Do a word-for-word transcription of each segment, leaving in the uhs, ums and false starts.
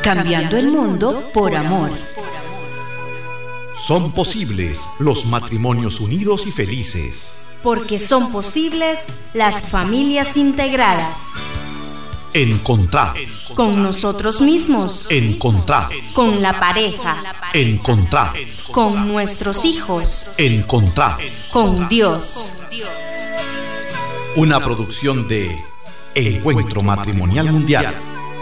Cambiando el mundo por amor. Son posibles los matrimonios unidos y felices. Porque son posibles las familias integradas. Encontrar. Con nosotros mismos. Encontrar. Con la pareja. Encontrar. Con nuestros hijos. Encontrar. Con Dios. Una producción de Encuentro Matrimonial Mundial.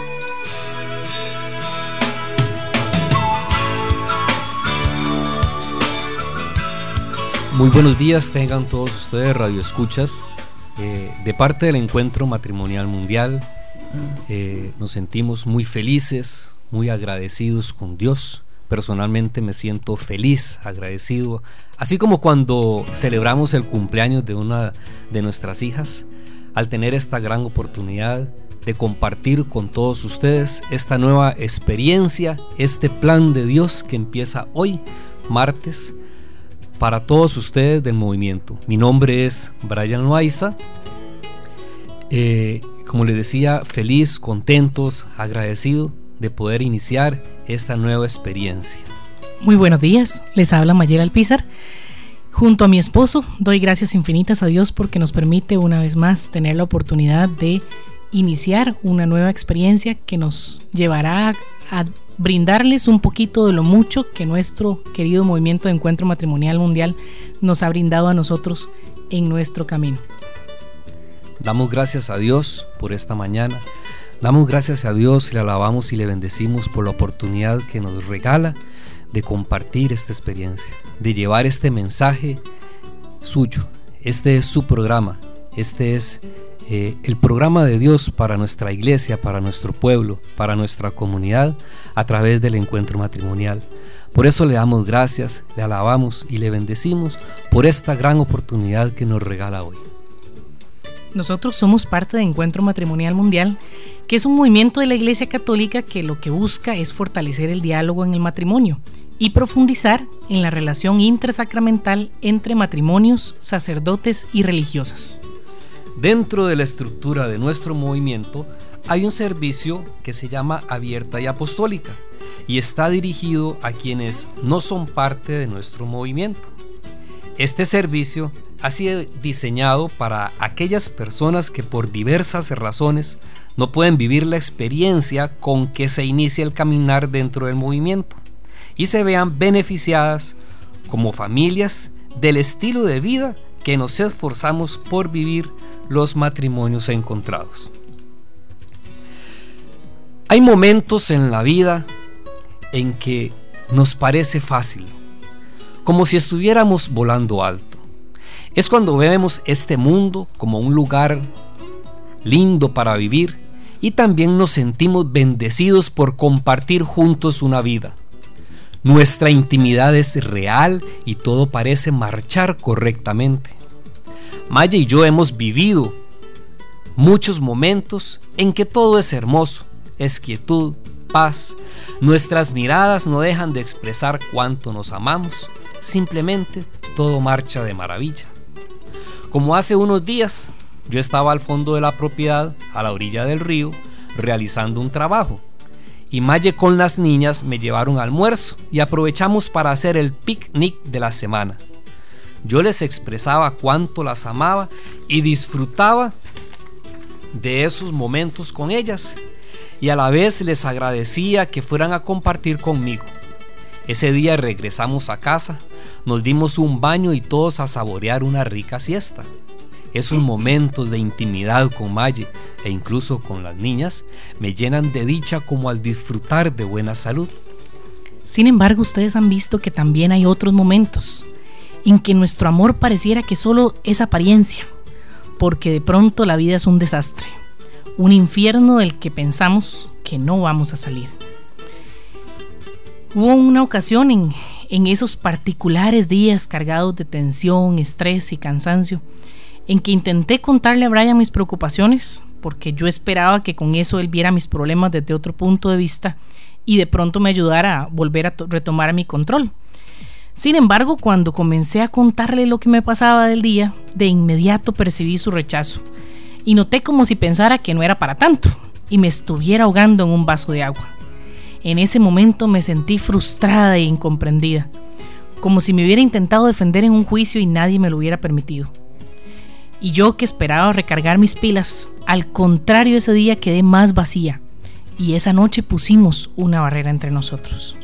Muy buenos días tengan todos ustedes, radioescuchas. Eh, de parte del Encuentro Matrimonial Mundial, eh, nos sentimos muy felices, muy agradecidos con Dios. Personalmente me siento feliz, agradecido, así como cuando celebramos el cumpleaños de una de nuestras hijas, al tener esta gran oportunidad de compartir con todos ustedes esta nueva experiencia, este plan de Dios que empieza hoy, martes, para todos ustedes del movimiento. Mi nombre es Brian Loaiza. Eh, como les decía, feliz, contentos, agradecido de poder iniciar esta nueva experiencia. Muy buenos días, les habla Mayela Alpizar. Junto a mi esposo, doy gracias infinitas a Dios porque nos permite una vez más tener la oportunidad de iniciar una nueva experiencia que nos llevará a brindarles un poquito de lo mucho que nuestro querido movimiento de Encuentro Matrimonial Mundial nos ha brindado a nosotros en nuestro camino. Damos gracias a Dios por esta mañana. Damos gracias a Dios y le alabamos y le bendecimos por la oportunidad que nos regala de compartir esta experiencia, de llevar este mensaje suyo. Este es su programa, este es eh, el programa de Dios para nuestra iglesia, para nuestro pueblo, para nuestra comunidad, a través del Encuentro Matrimonial. Por eso le damos gracias, le alabamos y le bendecimos por esta gran oportunidad que nos regala hoy. Nosotros somos parte de Encuentro Matrimonial Mundial, que es un movimiento de la Iglesia Católica que lo que busca es fortalecer el diálogo en el matrimonio y profundizar en la relación intersacramental entre matrimonios, sacerdotes y religiosas. Dentro de la estructura de nuestro movimiento hay un servicio que se llama Abierta y Apostólica y está dirigido a quienes no son parte de nuestro movimiento. Este servicio ha sido diseñado para aquellas personas que por diversas razones no pueden vivir la experiencia con que se inicia el caminar dentro del movimiento y se vean beneficiadas como familias del estilo de vida que nos esforzamos por vivir los matrimonios encontrados. Hay momentos en la vida en que nos parece fácil, como si estuviéramos volando alto. Es cuando vemos este mundo como un lugar lindo para vivir y también nos sentimos bendecidos por compartir juntos una vida. Nuestra intimidad es real y todo parece marchar correctamente. Maya y yo hemos vivido muchos momentos en que todo es hermoso, es quietud, paz. Nuestras miradas no dejan de expresar cuánto nos amamos. Simplemente todo marcha de maravilla. Como hace unos días, yo estaba al fondo de la propiedad, a la orilla del río, realizando un trabajo. Y Maye con las niñas me llevaron almuerzo y aprovechamos para hacer el picnic de la semana. Yo les expresaba cuánto las amaba y disfrutaba de esos momentos con ellas. Y a la vez les agradecía que fueran a compartir conmigo. Ese día regresamos a casa, nos dimos un baño y todos a saborear una rica siesta. Esos momentos de intimidad con Maye e incluso con las niñas me llenan de dicha como al disfrutar de buena salud. Sin embargo, ustedes han visto que también hay otros momentos en que nuestro amor pareciera que solo es apariencia, porque de pronto la vida es un desastre, un infierno del que pensamos que no vamos a salir. Hubo una ocasión en, en esos particulares días cargados de tensión, estrés y cansancio, en que intenté contarle a Brian mis preocupaciones, porque yo esperaba que con eso él viera mis problemas desde otro punto de vista y de pronto me ayudara a volver a to- retomar mi control. Sin embargo, cuando comencé a contarle lo que me pasaba del día, de inmediato percibí su rechazo y noté como si pensara que no era para tanto y me estuviera ahogando en un vaso de agua. En ese momento me sentí frustrada e incomprendida, como si me hubiera intentado defender en un juicio y nadie me lo hubiera permitido. Y yo, que esperaba recargar mis pilas, al contrario, ese día quedé más vacía, y esa noche pusimos una barrera entre nosotros.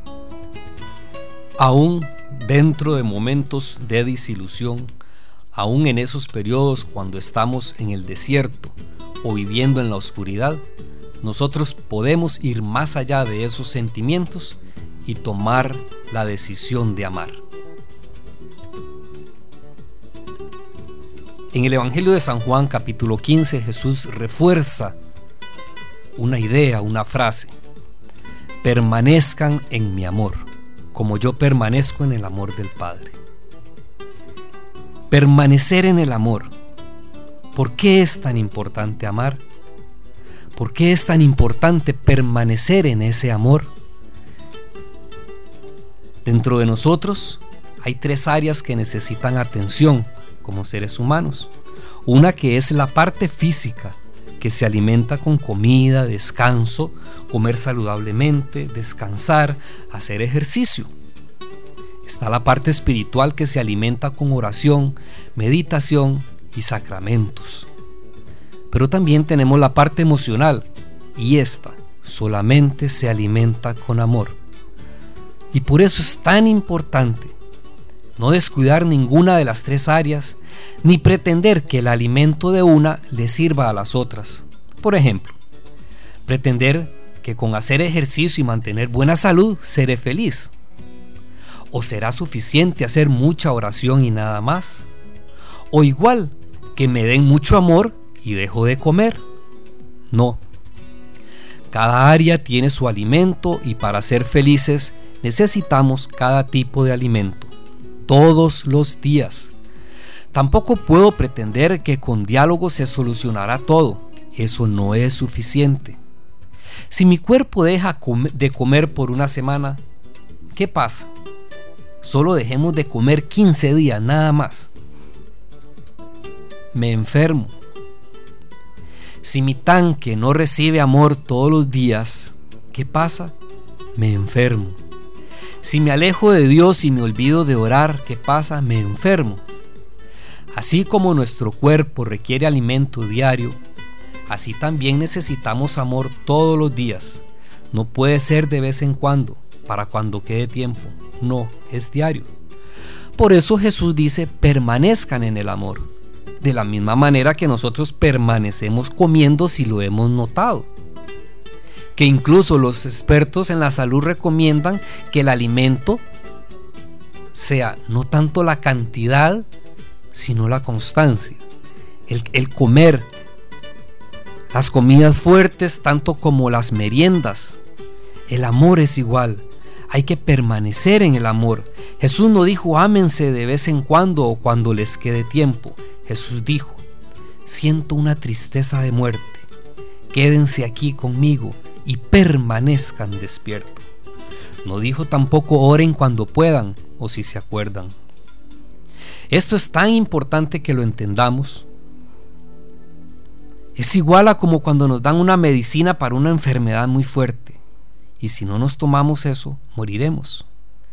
Aún dentro de momentos de desilusión, aún en esos periodos cuando estamos en el desierto o viviendo en la oscuridad, nosotros podemos ir más allá de esos sentimientos y tomar la decisión de amar. En el Evangelio de San Juan, capítulo quince, Jesús refuerza una idea, una frase: permanezcan en mi amor, como yo permanezco en el amor del Padre. Permanecer en el amor. ¿Por qué es tan importante amar? ¿Por qué es tan importante permanecer en ese amor? Dentro de nosotros hay tres áreas que necesitan atención como seres humanos. Una que es la parte física, que se alimenta con comida, descanso, comer saludablemente, descansar, hacer ejercicio. Está la parte espiritual, que se alimenta con oración, meditación y sacramentos. Pero también tenemos la parte emocional, y esta solamente se alimenta con amor. Y por eso es tan importante no descuidar ninguna de las tres áreas, ni pretender que el alimento de una le sirva a las otras. Por ejemplo, pretender que con hacer ejercicio y mantener buena salud seré feliz. ¿O será suficiente hacer mucha oración y nada más? ¿O igual que me den mucho amor y dejo de comer? No. Cada área tiene su alimento, y para ser felices necesitamos cada tipo de alimento, todos los días. Tampoco puedo pretender que con diálogo se solucionará todo. Eso no es suficiente. Si mi cuerpo deja de comer por una semana, ¿qué pasa? Solo dejemos de comer quince días, nada más. Me enfermo. Si mi tanque no recibe amor todos los días, ¿qué pasa? Me enfermo. Si me alejo de Dios y me olvido de orar, ¿qué pasa? Me enfermo. Así como nuestro cuerpo requiere alimento diario, así también necesitamos amor todos los días. No puede ser de vez en cuando, para cuando quede tiempo. No, es diario. Por eso Jesús dice: permanezcan en el amor. De la misma manera que nosotros permanecemos comiendo, si lo hemos notado. Que incluso los expertos en la salud recomiendan que el alimento sea no tanto la cantidad, sino la constancia. El, el comer las comidas fuertes, tanto como las meriendas. El amor es igual. Hay que permanecer en el amor. Jesús no dijo ámense de vez en cuando o cuando les quede tiempo. Jesús dijo: siento una tristeza de muerte. Quédense aquí conmigo y permanezcan despiertos. No dijo tampoco oren cuando puedan o si se acuerdan. Esto es tan importante que lo entendamos. Es igual a como cuando nos dan una medicina para una enfermedad muy fuerte, y si no nos tomamos eso, moriremos.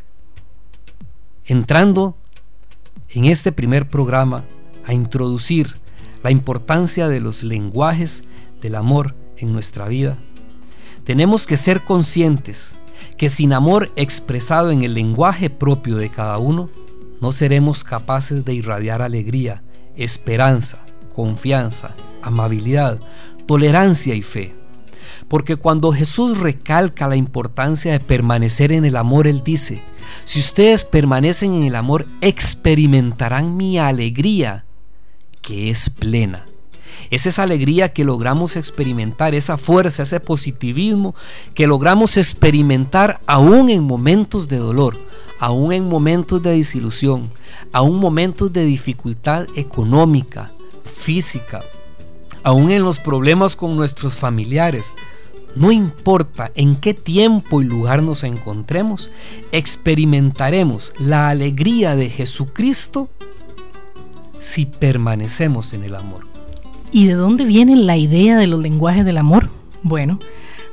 Entrando en este primer programa a introducir la importancia de los lenguajes del amor en nuestra vida, tenemos que ser conscientes que sin amor expresado en el lenguaje propio de cada uno, no seremos capaces de irradiar alegría, esperanza, confianza, amabilidad, tolerancia y fe. Porque cuando Jesús recalca la importancia de permanecer en el amor, Él dice: si ustedes permanecen en el amor, experimentarán mi alegría, que es plena. Es esa alegría que logramos experimentar, esa fuerza, ese positivismo que logramos experimentar aún en momentos de dolor, aún en momentos de desilusión, aún en momentos de dificultad económica, física, aún en los problemas con nuestros familiares. No importa en qué tiempo y lugar nos encontremos, experimentaremos la alegría de Jesucristo si permanecemos en el amor. ¿Y de dónde viene la idea de los lenguajes del amor? Bueno,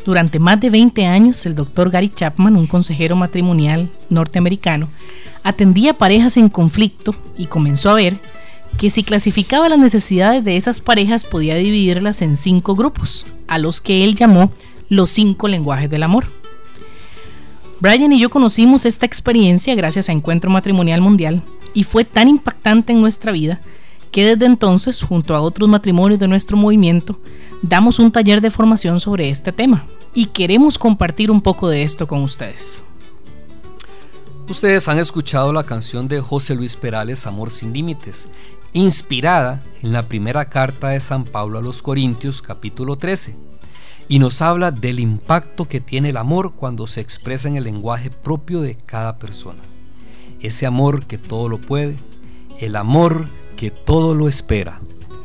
Durante más de veinte años, el doctor Gary Chapman, un consejero matrimonial norteamericano, atendía parejas en conflicto y comenzó a ver que si clasificaba las necesidades de esas parejas podía dividirlas en cinco grupos, a los que él llamó los cinco lenguajes del amor. Brian y yo conocimos esta experiencia gracias a Encuentro Matrimonial Mundial y fue tan impactante en nuestra vida que desde entonces, junto a otros matrimonios de nuestro movimiento, damos un taller de formación sobre este tema y queremos compartir un poco de esto con ustedes. Ustedes han escuchado la canción de José Luis Perales, Amor sin Límites, inspirada en la primera carta de San Pablo a los Corintios, capítulo trece, y nos habla del impacto que tiene el amor cuando se expresa en el lenguaje propio de cada persona. Ese amor que todo lo puede, el amor que todo lo espera.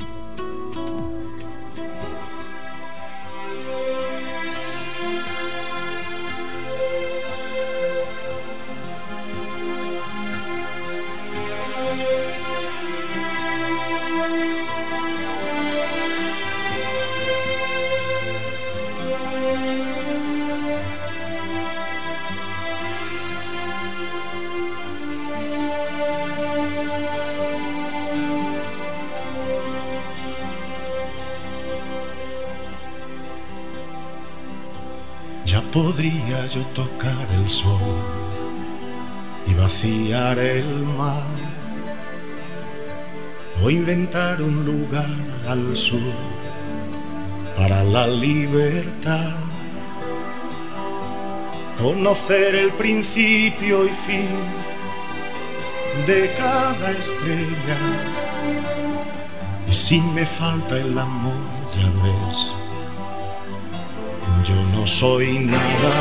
Ya podría yo tocar el sol y vaciar el mar, o inventar un lugar al sur para la libertad, conocer el principio y fin de cada estrella. Y si me falta el amor, ya ves, yo no soy nada.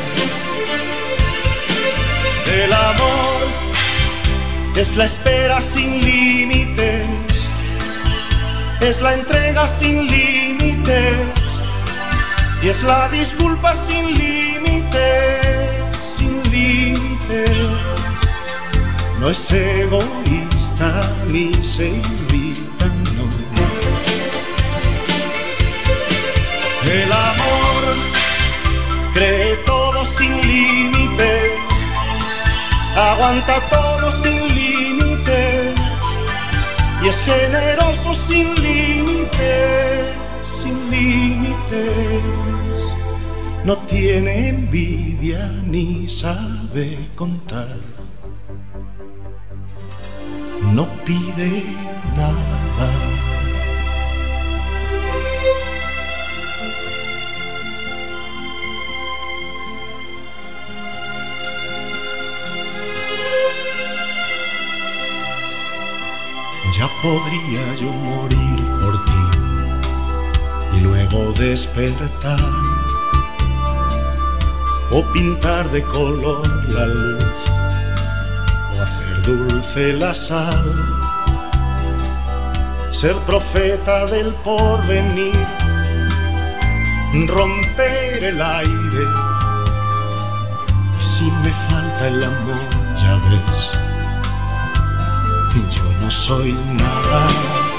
El amor es la espera sin límites, es la entrega sin límites, y es la disculpa sin límites, sin límites. No es egoísta ni se irrita, no. El amor cree todo sin límites, aguanta todo sin límites, y es generoso sin límites, sin límites. No tiene envidia ni sabe contar, no pide nada. Ya podría yo morir por ti y luego despertar, o pintar de color la luz, o hacer dulce la sal, ser profeta del porvenir, romper el aire. Y si me falta el amor, ya ves, yo no soy nada.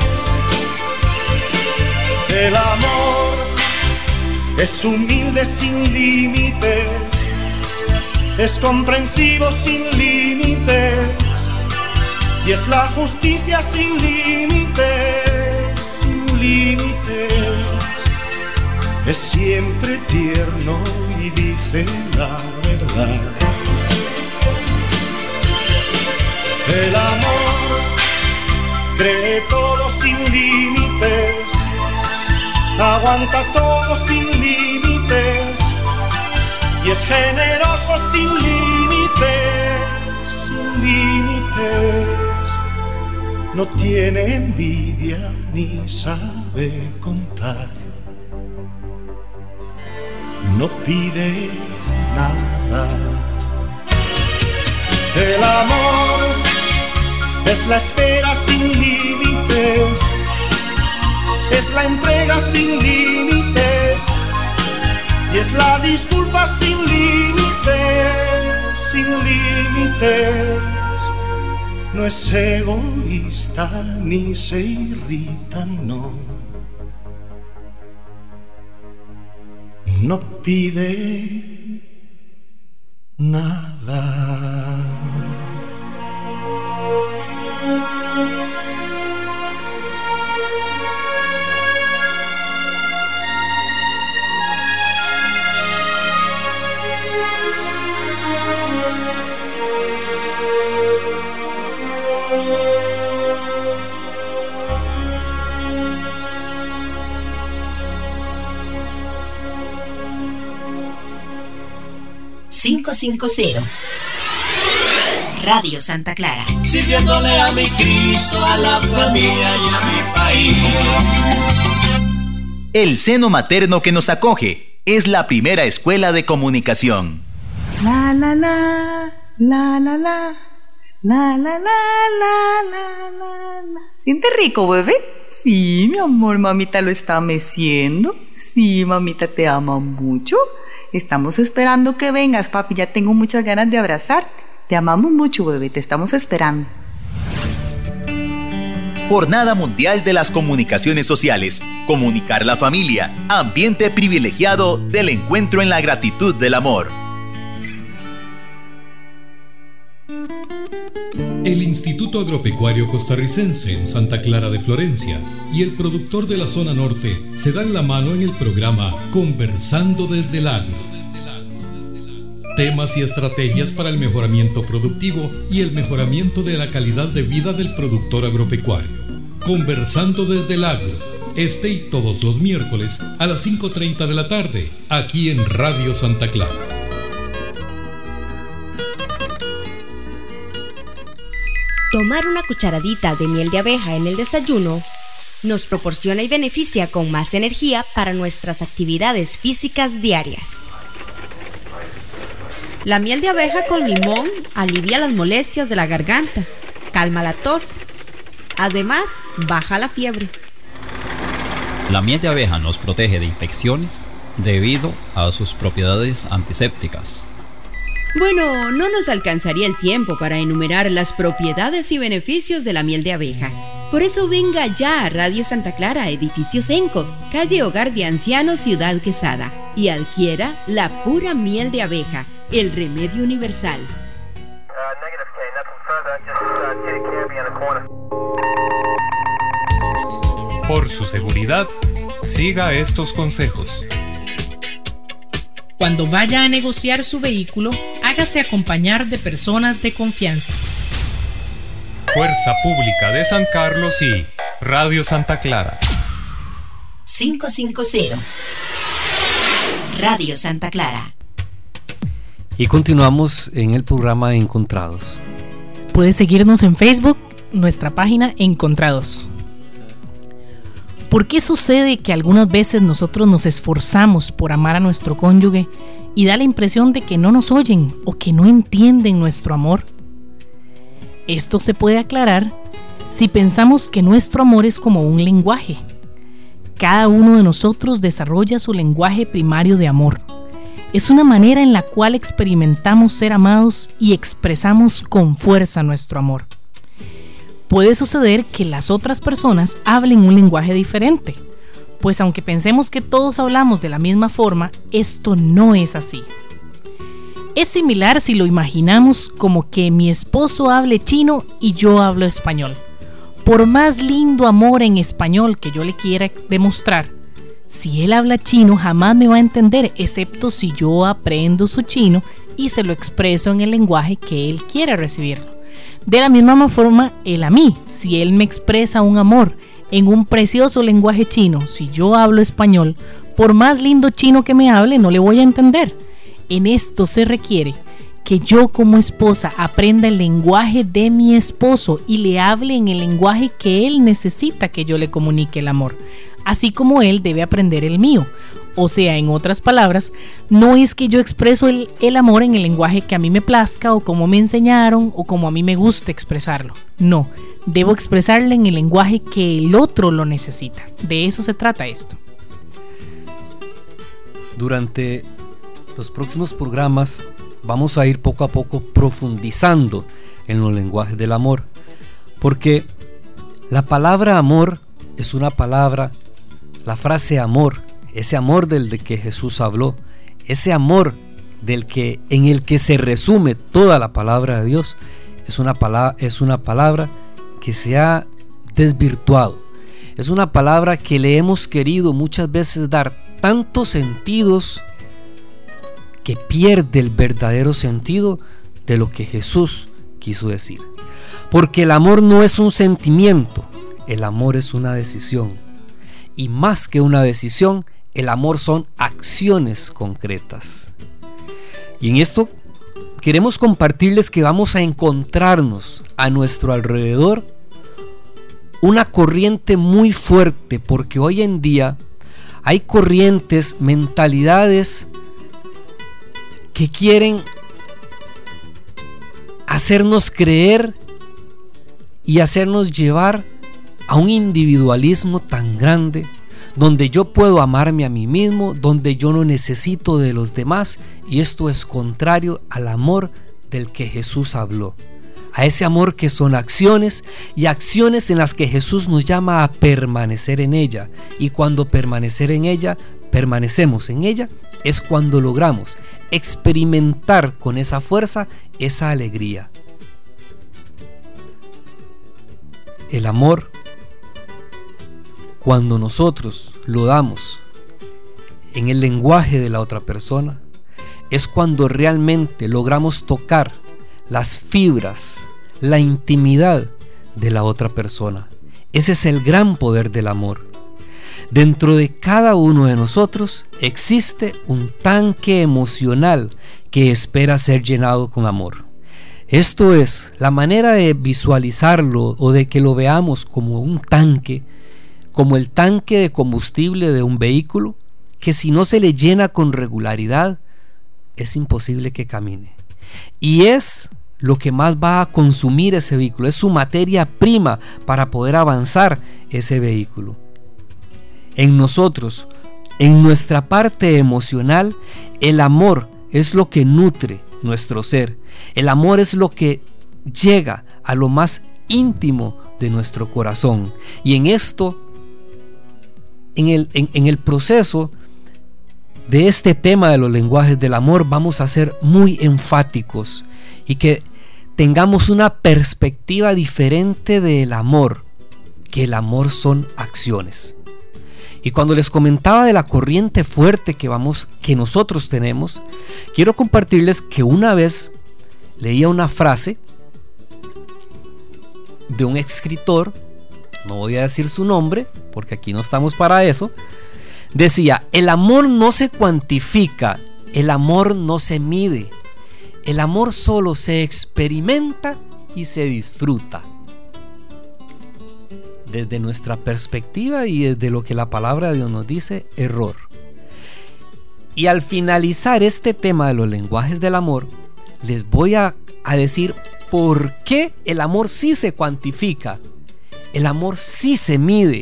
El amor es humilde sin límites, es comprensivo sin límites, y es la justicia sin límites, sin límites. Es siempre tierno y dice la verdad. El amor cree todo sin límites, aguanta todo sin límites, y es generoso sin límites, sin límites. No tiene envidia ni sabe contar, no pide nada. El amor es la espera sin límites, es la entrega sin límites, y es la disculpa sin límites, sin límites. No es egoísta ni se irrita, no. no pide nada. cinco cinco cero Radio Santa Clara. Sirviéndole a mi Cristo, a la familia y a mi país. El seno materno que nos acoge es la primera escuela de comunicación. La la la, la la la, la la la, la la la la. ¿Siente rico, bebé? Sí, mi amor, mamita lo está meciendo. Sí, mamita te ama mucho. Estamos esperando que vengas, papi. Ya tengo muchas ganas de abrazarte. Te amamos mucho, bebé. Te estamos esperando. Jornada Mundial de las Comunicaciones Sociales. Comunicar la familia. Ambiente privilegiado del encuentro en la gratitud del amor. El Instituto Agropecuario Costarricense en Santa Clara de Florencia y el productor de la zona norte se dan la mano en el programa Conversando desde el Agro. Temas y estrategias para el mejoramiento productivo y el mejoramiento de la calidad de vida del productor agropecuario. Conversando desde el Agro, este y todos los miércoles a las cinco treinta de la tarde, aquí en Radio Santa Clara. Tomar una cucharadita de miel de abeja en el desayuno nos proporciona y beneficia con más energía para nuestras actividades físicas diarias. La miel de abeja con limón alivia las molestias de la garganta, calma la tos, además baja la fiebre. La miel de abeja nos protege de infecciones debido a sus propiedades antisépticas. Bueno, no nos alcanzaría el tiempo para enumerar las propiedades y beneficios de la miel de abeja. Por eso venga ya a Radio Santa Clara, edificio Senco, calle Hogar de Ancianos, Ciudad Quesada, y adquiera la pura miel de abeja, el remedio universal. Por su seguridad, siga estos consejos. Cuando vaya a negociar su vehículo, hágase acompañar de personas de confianza. Fuerza Pública de San Carlos y Radio Santa Clara. cinco cinco cero Radio Santa Clara. Y continuamos en el programa Encontrados. Puedes seguirnos en Facebook, nuestra página Encontrados. ¿Por qué sucede que algunas veces nosotros nos esforzamos por amar a nuestro cónyuge y da la impresión de que no nos oyen o que no entienden nuestro amor? Esto se puede aclarar si pensamos que nuestro amor es como un lenguaje. Cada uno de nosotros desarrolla su lenguaje primario de amor. Es una manera en la cual experimentamos ser amados y expresamos con fuerza nuestro amor. Puede suceder que las otras personas hablen un lenguaje diferente, pues aunque pensemos que todos hablamos de la misma forma, esto no es así. Es similar si lo imaginamos como que mi esposo hable chino y yo hablo español. Por más lindo amor en español que yo le quiera demostrar, si él habla chino jamás me va a entender, excepto si yo aprendo su chino y se lo expreso en el lenguaje que él quiere recibirlo. De la misma forma, él a mí, si él me expresa un amor en un precioso lenguaje chino, si yo hablo español, por más lindo chino que me hable, no le voy a entender. En esto se requiere que yo como esposa aprenda el lenguaje de mi esposo y le hable en el lenguaje que él necesita que yo le comunique el amor, así como él debe aprender el mío. O sea, en otras palabras, no es que yo expreso el, el amor en el lenguaje que a mí me plazca o como me enseñaron o como a mí me gusta expresarlo. No, debo expresarlo en el lenguaje que el otro lo necesita. De eso se trata esto. Durante los próximos programas vamos a ir poco a poco profundizando en los lenguajes del amor, porque la palabra amor es una palabra, la frase amor ese amor del de que Jesús habló, ese amor del que, en el que se resume toda la palabra de Dios, es una palabra, es una palabra que se ha desvirtuado. Es una palabra que le hemos querido muchas veces dar tantos sentidos que pierde el verdadero sentido de lo que Jesús quiso decir. Porque el amor no es un sentimiento, el amor es una decisión. Y más que una decisión, el amor son acciones concretas. Y en esto queremos compartirles que vamos a encontrarnos a nuestro alrededor una corriente muy fuerte, porque hoy en día hay corrientes, mentalidades que quieren hacernos creer y hacernos llevar a un individualismo tan grande, donde yo puedo amarme a mí mismo, donde yo no necesito de los demás, y esto es contrario al amor del que Jesús habló, a ese amor que son acciones, y acciones en las que Jesús nos llama a permanecer en ella, y cuando permanecer en ella, permanecemos en ella, es cuando logramos experimentar con esa fuerza, esa alegría. El amor, cuando nosotros lo damos en el lenguaje de la otra persona, es cuando realmente logramos tocar las fibras, la intimidad de la otra persona. Ese es el gran poder del amor. Dentro de cada uno de nosotros existe un tanque emocional que espera ser llenado con amor. Esto es la manera de visualizarlo o de que lo veamos como un tanque, como el tanque de combustible de un vehículo, que si no se le llena con regularidad, es imposible que camine. Y es lo que más va a consumir ese vehículo, es su materia prima para poder avanzar ese vehículo. En nosotros, en nuestra parte emocional, el amor es lo que nutre nuestro ser. El amor es lo que llega a lo más íntimo de nuestro corazón. Y en esto, en el, en, en el proceso de este tema de los lenguajes del amor, vamos a ser muy enfáticos y que tengamos una perspectiva diferente del amor, que el amor son acciones. Y cuando les comentaba de la corriente fuerte que vamos, que nosotros tenemos, quiero compartirles que una vez leía una frase de un escritor, no voy a decir su nombre porque aquí no estamos para eso. Decía: el amor no se cuantifica, el amor no se mide, el amor solo se experimenta y se disfruta. Desde nuestra perspectiva y desde lo que la palabra de Dios nos dice, error. Y al finalizar este tema de los lenguajes del amor, les voy a, a decir por qué el amor sí se cuantifica, el amor sí se mide.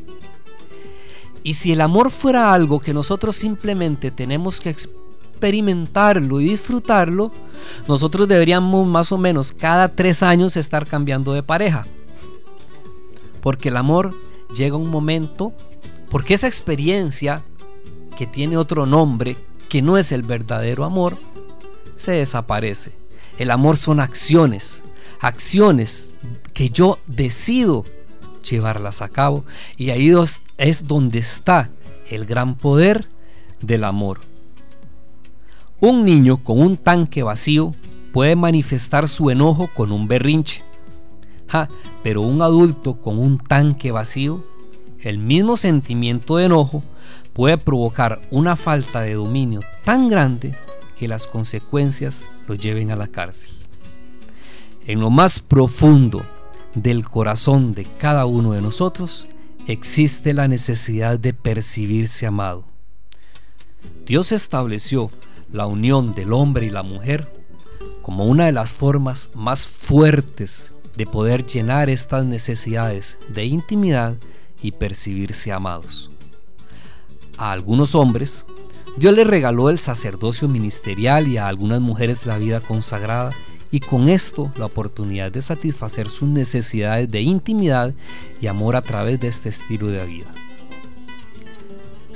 Y si el amor fuera algo que nosotros simplemente tenemos que experimentarlo y disfrutarlo, nosotros deberíamos más o menos cada tres años estar cambiando de pareja. Porque el amor llega un momento, porque esa experiencia que tiene otro nombre, que no es el verdadero amor, se desaparece. El amor son acciones, acciones que yo decido llevarlas a cabo, y ahí es donde está el gran poder del amor. Un niño con un tanque vacío puede manifestar su enojo con un berrinche. Ja, pero un adulto con un tanque vacío, el mismo sentimiento de enojo puede provocar una falta de dominio tan grande que las consecuencias lo lleven a la cárcel. En lo más profundo del corazón de cada uno de nosotros existe la necesidad de percibirse amado. Dios estableció la unión del hombre y la mujer como una de las formas más fuertes de poder llenar estas necesidades de intimidad y percibirse amados. A algunos hombres Dios les regaló el sacerdocio ministerial y a algunas mujeres la vida consagrada, y con esto la oportunidad de satisfacer sus necesidades de intimidad y amor a través de este estilo de vida.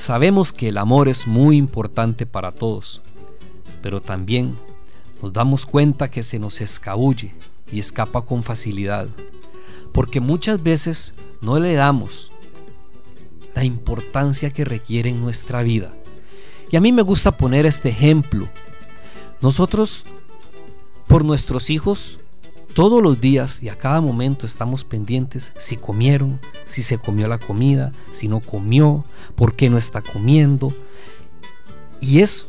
Sabemos que el amor es muy importante para todos, pero también nos damos cuenta que se nos escabulle y escapa con facilidad, porque muchas veces no le damos la importancia que requiere en nuestra vida. Y a mí me gusta poner este ejemplo. Nosotros, por nuestros hijos, todos los días y a cada momento estamos pendientes si comieron, si se comió la comida, si no comió, por qué no está comiendo. Y es,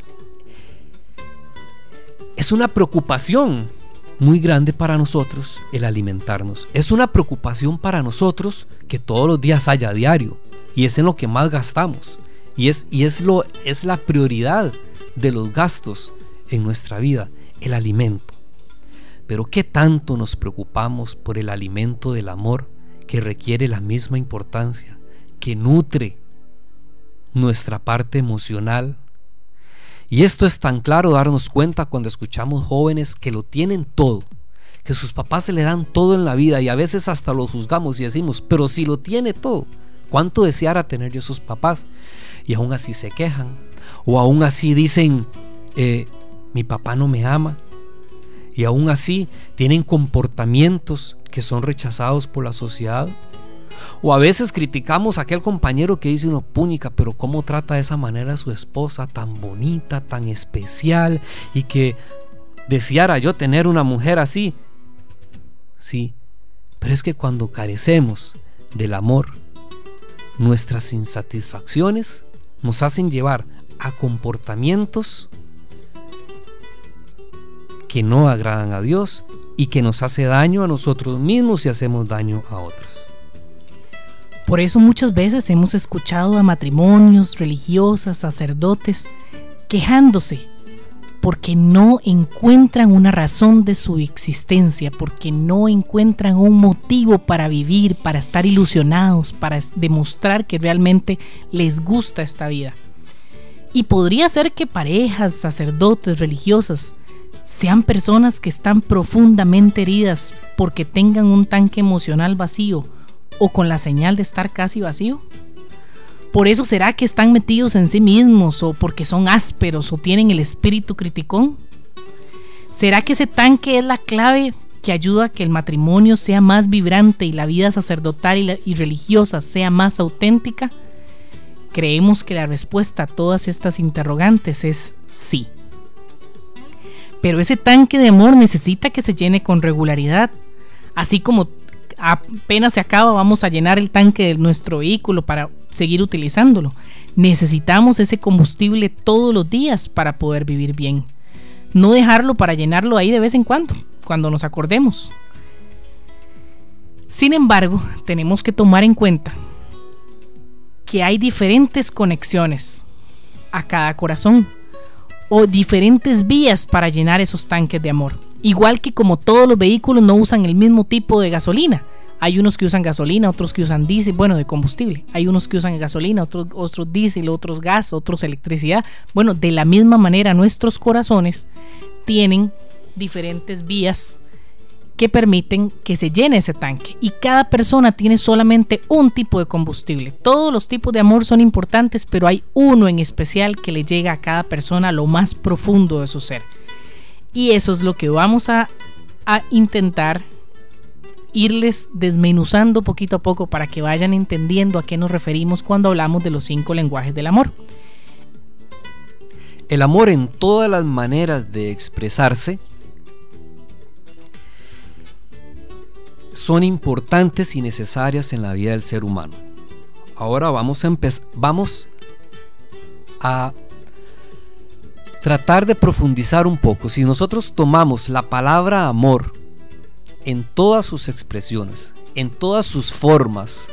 es una preocupación muy grande para nosotros el alimentarnos. Es una preocupación para nosotros que todos los días haya diario. Y es en lo que más gastamos. Y es, y es, lo, es la prioridad de los gastos en nuestra vida, el alimento. Pero ¿qué tanto nos preocupamos por el alimento del amor que requiere la misma importancia, que nutre nuestra parte emocional? Y esto es tan claro darnos cuenta cuando escuchamos jóvenes que lo tienen todo, que sus papás se le dan todo en la vida y a veces hasta los juzgamos y decimos, pero si lo tiene todo, ¿cuánto deseara tener yo esos papás? Y aún así se quejan, o aún así dicen, eh, mi papá no me ama. Y aún así tienen comportamientos que son rechazados por la sociedad. O a veces criticamos a aquel compañero que dice uno, puñica, pero cómo trata de esa manera a su esposa, tan bonita, tan especial, y que deseara yo tener una mujer así. Sí, pero es que cuando carecemos del amor, nuestras insatisfacciones nos hacen llevar a comportamientos que no agradan a Dios y que nos hace daño a nosotros mismos y hacemos daño a otros. Por eso muchas veces hemos escuchado a matrimonios, religiosas, sacerdotes quejándose porque no encuentran una razón de su existencia, porque no encuentran un motivo para vivir, para estar ilusionados, para demostrar que realmente les gusta esta vida. Y podría ser que parejas, sacerdotes, religiosas sean personas que están profundamente heridas porque tengan un tanque emocional vacío o con la señal de estar casi vacío. ¿Por eso será que están metidos en sí mismos o porque son ásperos o tienen el espíritu criticón? ¿Será que ese tanque es la clave que ayuda a que el matrimonio sea más vibrante y la vida sacerdotal y, la, y religiosa sea más auténtica? Creemos que la respuesta a todas estas interrogantes es sí. Pero ese tanque de amor necesita que se llene con regularidad. Así como apenas se acaba, vamos a llenar el tanque de nuestro vehículo para seguir utilizándolo. Necesitamos ese combustible todos los días para poder vivir bien. No dejarlo para llenarlo ahí de vez en cuando, cuando nos acordemos. Sin embargo, tenemos que tomar en cuenta que hay diferentes conexiones a cada corazón, o diferentes vías para llenar esos tanques de amor. Igual que como todos los vehículos no usan el mismo tipo de gasolina. Hay unos que usan gasolina, otros que usan diésel, bueno, de combustible. Hay unos que usan gasolina, otros, otros diésel, otros gas, otros electricidad. Bueno, de la misma manera nuestros corazones tienen diferentes vías que permiten que se llene ese tanque, y cada persona tiene solamente un tipo de combustible. Todos los tipos de amor son importantes, pero hay uno en especial que le llega a cada persona a lo más profundo de su ser, y eso es lo que vamos a, a intentar irles desmenuzando poquito a poco para que vayan entendiendo a qué nos referimos cuando hablamos de los cinco lenguajes del amor. El amor en todas las maneras de expresarse son importantes y necesarias en la vida del ser humano. Ahora vamos a empezar, vamos a tratar de profundizar un poco. Si nosotros tomamos la palabra amor en todas sus expresiones, en todas sus formas,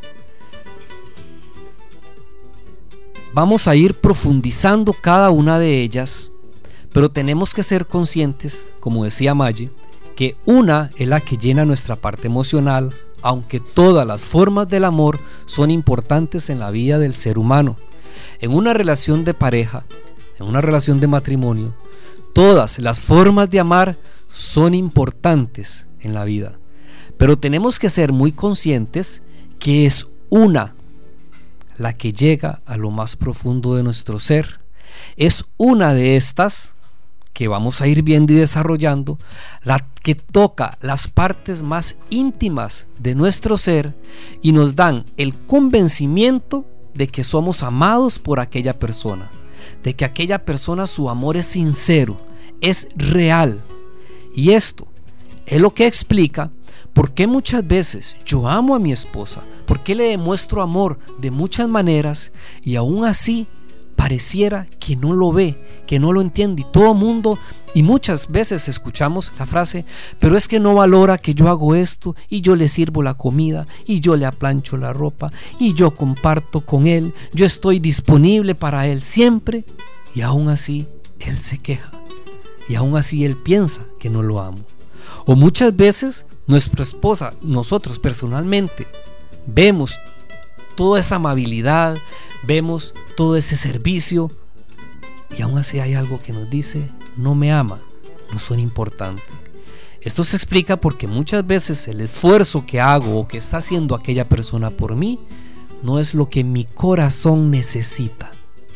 vamos a ir profundizando cada una de ellas, pero tenemos que ser conscientes, como decía Maggie, que una es la que llena nuestra parte emocional, aunque todas las formas del amor son importantes en la vida del ser humano. En una relación de pareja, en una relación de matrimonio, todas las formas de amar son importantes en la vida, pero tenemos que ser muy conscientes que es una la que llega a lo más profundo de nuestro ser. Es una de estas que vamos a ir viendo y desarrollando, la que toca las partes más íntimas de nuestro ser y nos dan el convencimiento de que somos amados por aquella persona, de que aquella persona, su amor es sincero, es real. Y esto es lo que explica por qué muchas veces yo amo a mi esposa, por qué le demuestro amor de muchas maneras y aún así pareciera que no lo ve, que no lo entiende. Y todo mundo, y muchas veces escuchamos la frase, pero es que no valora que yo hago esto y yo le sirvo la comida y yo le aplancho la ropa y yo comparto con él, yo estoy disponible para él siempre, y aún así él se queja y aún así él piensa que no lo amo. O muchas veces nuestra esposa, nosotros personalmente vemos toda esa amabilidad, vemos todo ese servicio y aún así hay algo que nos dice: no me ama, no son importantes. Esto se explica porque muchas veces el esfuerzo que hago o que está haciendo aquella persona por mí no es lo que mi corazón necesita.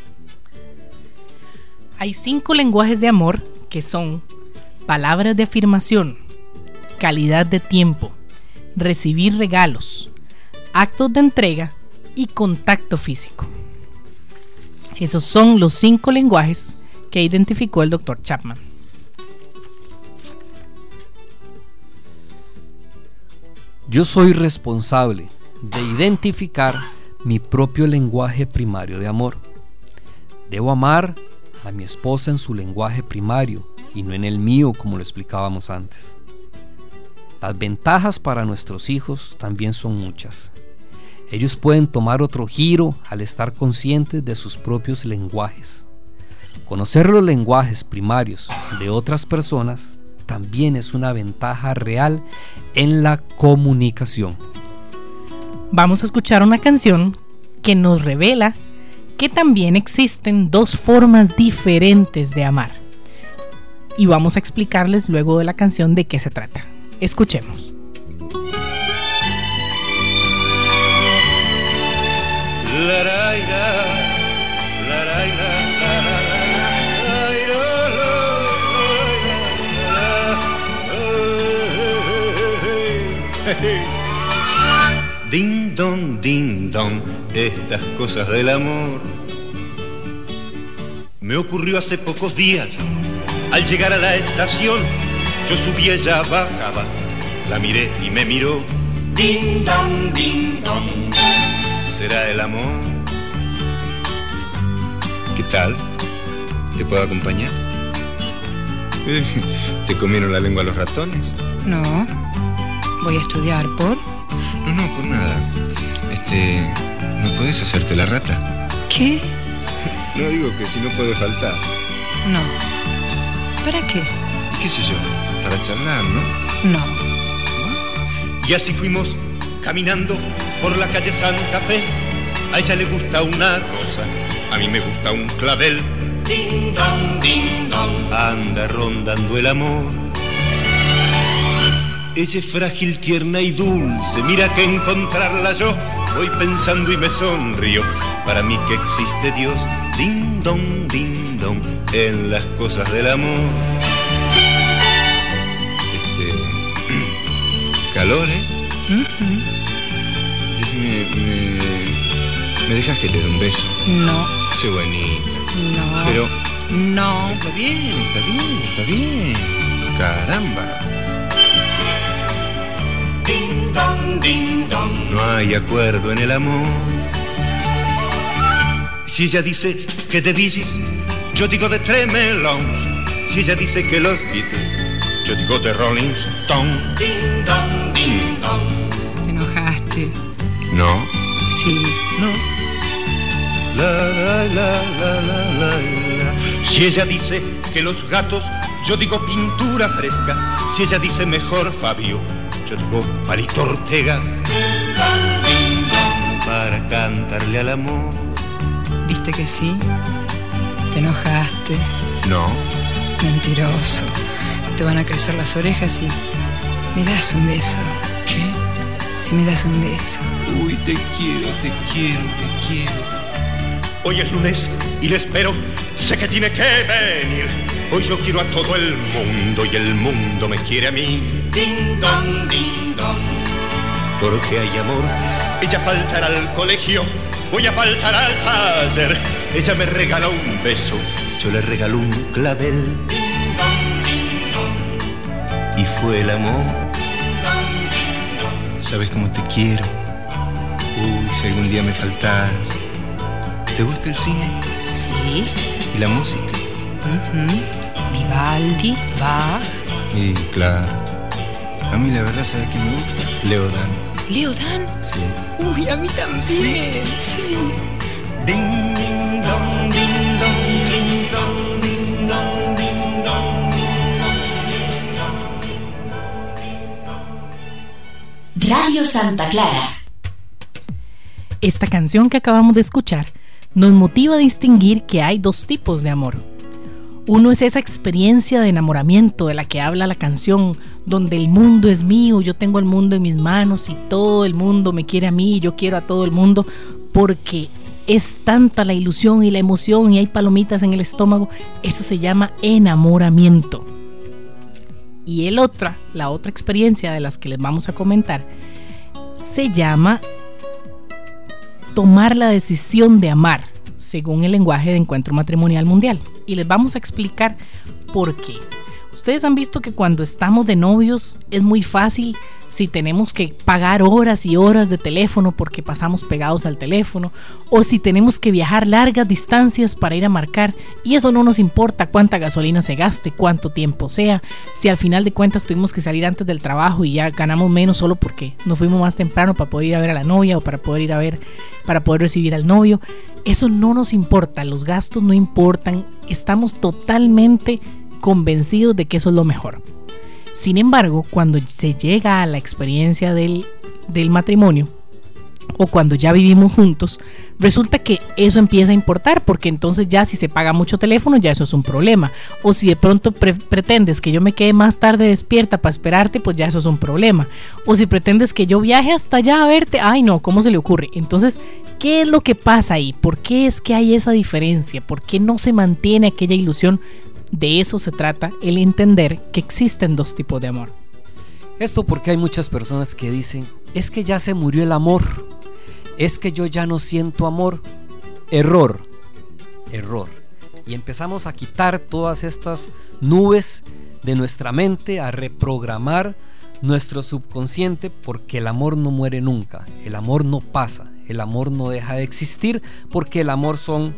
Hay cinco lenguajes de amor que son palabras de afirmación, calidad de tiempo, recibir regalos, actos de entrega y contacto físico. Esos son los cinco lenguajes que identificó el doctor Chapman. Yo soy responsable de identificar mi propio lenguaje primario de amor. Debo amar a mi esposa en su lenguaje primario y no en el mío, como lo explicábamos antes. Las ventajas para nuestros hijos también son muchas. Ellos pueden tomar otro giro al estar conscientes de sus propios lenguajes. Conocer los lenguajes primarios de otras personas también es una ventaja real en la comunicación. Vamos a escuchar una canción que nos revela que también existen dos formas diferentes de amar. Y vamos a explicarles luego de la canción de qué se trata. Escuchemos. Ding dong, ding dong, estas cosas del amor. Me ocurrió hace pocos días. Al llegar a la estación, yo subí, ella bajaba. La miré y me miró. Ding dong, ding dong. ¿Será el amor? ¿Qué tal? ¿Te puedo acompañar? ¿Te comieron la lengua los ratones? No. Voy a estudiar por... No, no, por nada. Este... ¿No puedes hacerte la rata? ¿Qué? No, digo que si no puede faltar. No. ¿Para qué? ¿Qué sé yo? Para charlar, ¿no? No. ¿No? Y así fuimos caminando por la calle Santa Fe. A ella le gusta una rosa, a mí me gusta un clavel. Ding dong, ding dong. Anda rondando el amor. Ella es frágil, tierna y dulce. Mira que encontrarla yo voy pensando y me sonrío. Para mí que existe Dios. Ding dong, ding dong, en las cosas del amor. Este... calor, ¿eh? Uh-huh. Decime, me... ¿me dejas que te dé un beso? No. Sé bonita. No. Pero... no. Está bien, está bien, está bien. Caramba. Ding dong, ding dong. No hay acuerdo en el amor. Si ella dice que de Bee Gees, yo digo de Tremelons. Si ella dice que los Beatles, yo digo de Rolling Stone. Ding dong, ding dong. ¿Te enojaste? No. Sí. No. La, la, la, la, la, la, la. Si ella dice que los gatos, yo digo pintura fresca. Si ella dice mejor Fabio, yo digo Palito Ortega. Ding dong, ding dong. Para cantarle al amor. ¿Viste que sí? ¿Te enojaste? No. Mentiroso. Te van a crecer las orejas y... ¿me das un beso? ¿Qué? si me das un beso. Uy, te quiero, te quiero, te quiero. Hoy es lunes y le espero, sé que tiene que venir. Hoy yo quiero a todo el mundo y el mundo me quiere a mí. Ding dong, ding dong. Porque hay amor, ella faltará al colegio, voy a faltar al taller. Ella me regala un beso, yo le regalo un clavel. Ding dong, ding dong. Y fue el amor. Sabes cómo te quiero. Uy, si algún día me faltaras. ¿Te gusta el cine? Sí. ¿Y la música? Uh-huh. Vivaldi, Bach. Y claro. A mí la verdad, ¿sabes qué me gusta? Leodan. ¿Leodan? Sí. Uy, a mí también. Sí. Sí. Ding, ding, dong, ding, dong, ding, dong, ding, dong, ding, dong, ding, dong. Radio Santa Clara. Esta canción que acabamos de escuchar nos motiva a distinguir que hay dos tipos de amor. Uno es esa experiencia de enamoramiento de la que habla la canción, donde el mundo es mío, yo tengo el mundo en mis manos y todo el mundo me quiere a mí y yo quiero a todo el mundo, porque es tanta la ilusión y la emoción y hay palomitas en el estómago. Eso se llama enamoramiento. Y el otra, la otra experiencia de las que les vamos a comentar, se llama tomar la decisión de amar, según el lenguaje de Encuentro Matrimonial Mundial. Y les vamos a explicar por qué. Ustedes han visto que cuando estamos de novios es muy fácil si tenemos que pagar horas y horas de teléfono porque pasamos pegados al teléfono, o si tenemos que viajar largas distancias para ir a marcar, y eso no nos importa cuánta gasolina se gaste, cuánto tiempo sea, si al final de cuentas tuvimos que salir antes del trabajo y ya ganamos menos solo porque nos fuimos más temprano para poder ir a ver a la novia o para poder ir a ver, para poder recibir al novio. Eso no nos importa, los gastos no importan, estamos totalmente convencidos de que eso es lo mejor. Sin embargo, cuando se llega a la experiencia del, del matrimonio, o cuando ya vivimos juntos, resulta que eso empieza a importar, porque entonces ya si se paga mucho teléfono, ya eso es un problema. O si de pronto pre- pretendes que yo me quede más tarde despierta para esperarte, pues ya eso es un problema. O si pretendes que yo viaje hasta allá a verte, ay no, ¿cómo se le ocurre? Entonces, ¿qué es lo que pasa ahí? ¿Por qué es que hay esa diferencia? ¿Por qué no se mantiene aquella ilusión? De eso se trata, el entender que existen dos tipos de amor. Esto porque hay muchas personas que dicen, es que ya se murió el amor, es que yo ya no siento amor. Error, error. Y empezamos a quitar todas estas nubes de nuestra mente, a reprogramar nuestro subconsciente, porque el amor no muere nunca, el amor no pasa, el amor no deja de existir, porque el amor son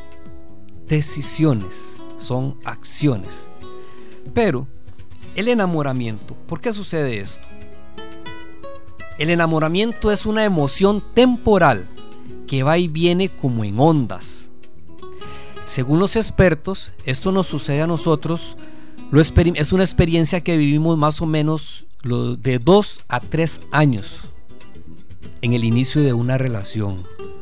decisiones, son acciones. Pero el enamoramiento, ¿por qué sucede esto? El enamoramiento es una emoción temporal que va y viene como en ondas. Según los expertos, esto nos sucede a nosotros, lo exper- es una experiencia que vivimos más o menos lo de dos a tres años en el inicio de una relación.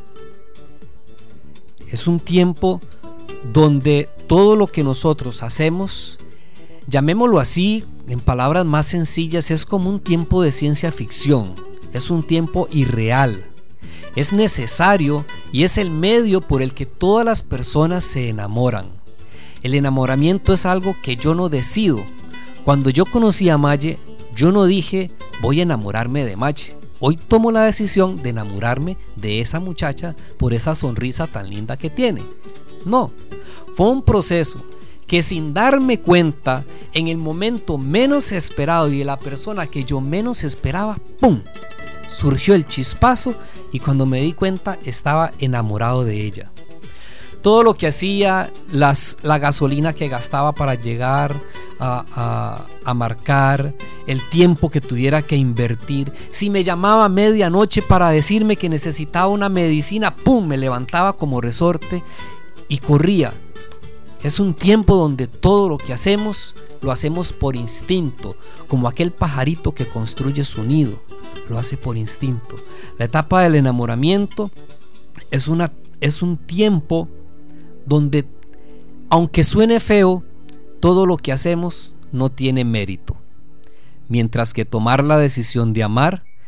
Es un tiempo donde todo lo que nosotros hacemos, llamémoslo así, en palabras más sencillas, es como un tiempo de ciencia ficción, es un tiempo irreal, es necesario y es el medio por el que todas las personas se enamoran. El enamoramiento es algo que yo no decido. Cuando yo conocí a Maye, yo no dije voy a enamorarme de Maye. Hoy tomo la decisión de enamorarme de esa muchacha por esa sonrisa tan linda que tiene. No, fue un proceso que sin darme cuenta, en el momento menos esperado y de la persona que yo menos esperaba, ¡pum!, surgió el chispazo y cuando me di cuenta estaba enamorado de ella. Todo lo que hacía, las, la gasolina que gastaba para llegar a, a, a marcar, el tiempo que tuviera que invertir, si me llamaba a medianoche para decirme que necesitaba una medicina, ¡pum!, me levantaba como resorte y corría. Es un tiempo donde todo lo que hacemos lo hacemos por instinto, como aquel pajarito que construye su nido, lo hace por instinto. La etapa del enamoramiento es, una, es un tiempo donde, aunque suene feo, todo lo que hacemos no tiene mérito, mientras que tomar la decisión de amar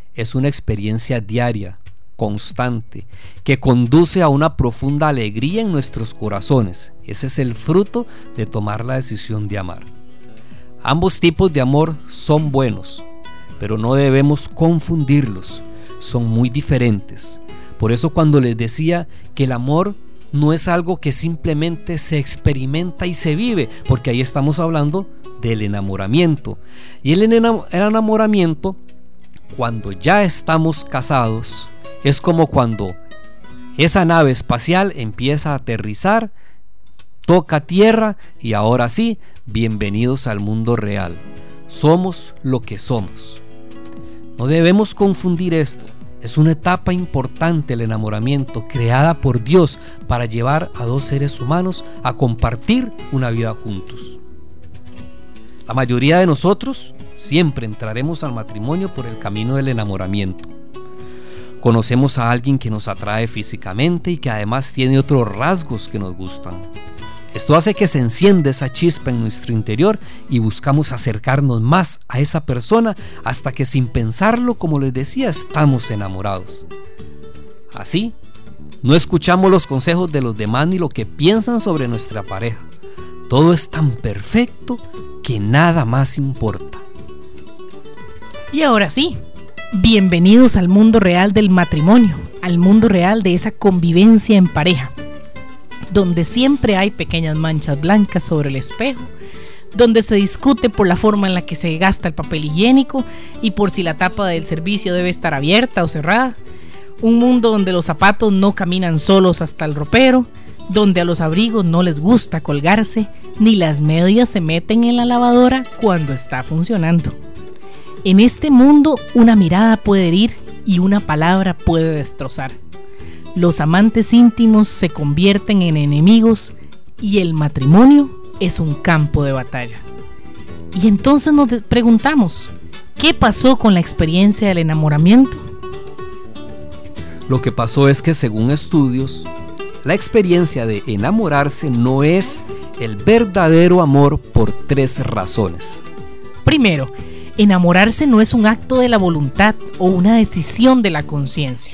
es una experiencia diaria, constante, que conduce a una profunda alegría en nuestros corazones. Ese es el fruto de tomar la decisión de amar. Ambos tipos de amor son buenos, pero no debemos confundirlos, son muy diferentes. Por eso cuando les decía que el amor no es algo que simplemente se experimenta y se vive, porque ahí estamos hablando del enamoramiento. Y el enamoramiento, cuando ya estamos casados, es como cuando esa nave espacial empieza a aterrizar, toca tierra y ahora sí, bienvenidos al mundo real. Somos lo que somos. No debemos confundir esto. Es una etapa importante el enamoramiento, creada por Dios para llevar a dos seres humanos a compartir una vida juntos. La mayoría de nosotros siempre entraremos al matrimonio por el camino del enamoramiento. Conocemos a alguien que nos atrae físicamente y que además tiene otros rasgos que nos gustan. Esto hace que se encienda esa chispa en nuestro interior y buscamos acercarnos más a esa persona hasta que sin pensarlo, como les decía, estamos enamorados. Así, no escuchamos los consejos de los demás ni lo que piensan sobre nuestra pareja. Todo es tan perfecto que nada más importa. Y ahora sí, bienvenidos al mundo real del matrimonio, al mundo real de esa convivencia en pareja, donde siempre hay pequeñas manchas blancas sobre el espejo, donde se discute por la forma en la que se gasta el papel higiénico y por si la tapa del servicio debe estar abierta o cerrada. Un mundo donde los zapatos no caminan solos hasta el ropero, donde a los abrigos no les gusta colgarse, ni las medias se meten en la lavadora cuando está funcionando. En este mundo, una mirada puede herir y una palabra puede destrozar. Los amantes íntimos se convierten en enemigos y el matrimonio es un campo de batalla. Y entonces nos preguntamos, ¿qué pasó con la experiencia del enamoramiento? Lo que pasó es que, según estudios, la experiencia de enamorarse no es el verdadero amor por tres razones. Primero, enamorarse no es un acto de la voluntad o una decisión de la conciencia.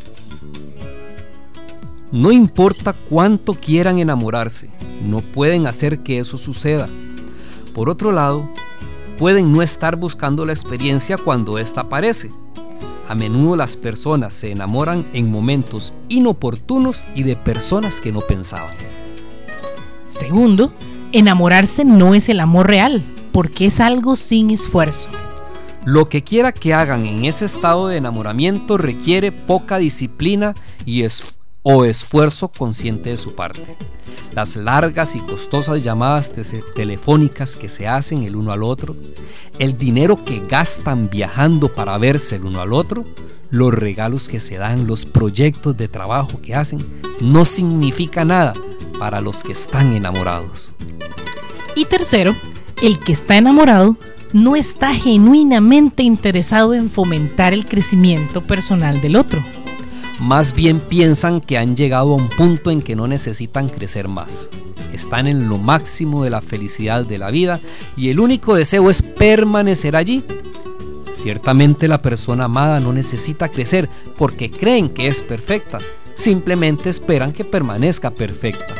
No importa cuánto quieran enamorarse, no pueden hacer que eso suceda. Por otro lado, pueden no estar buscando la experiencia cuando ésta aparece. A menudo las personas se enamoran en momentos inoportunos y de personas que no pensaban. Segundo, enamorarse no es el amor real, porque es algo sin esfuerzo. Lo que quiera que hagan en ese estado de enamoramiento requiere poca disciplina y es, o esfuerzo consciente de su parte. Las largas y costosas llamadas te- telefónicas que se hacen el uno al otro, el dinero que gastan viajando para verse el uno al otro, los regalos que se dan, los proyectos de trabajo que hacen, no significa nada para los que están enamorados. Y tercero, el que está enamorado no está genuinamente interesado en fomentar el crecimiento personal del otro. Más bien piensan que han llegado a un punto en que no necesitan crecer más. Están en lo máximo de la felicidad de la vida y el único deseo es permanecer allí. Ciertamente la persona amada no necesita crecer porque creen que es perfecta. Simplemente esperan que permanezca perfecta.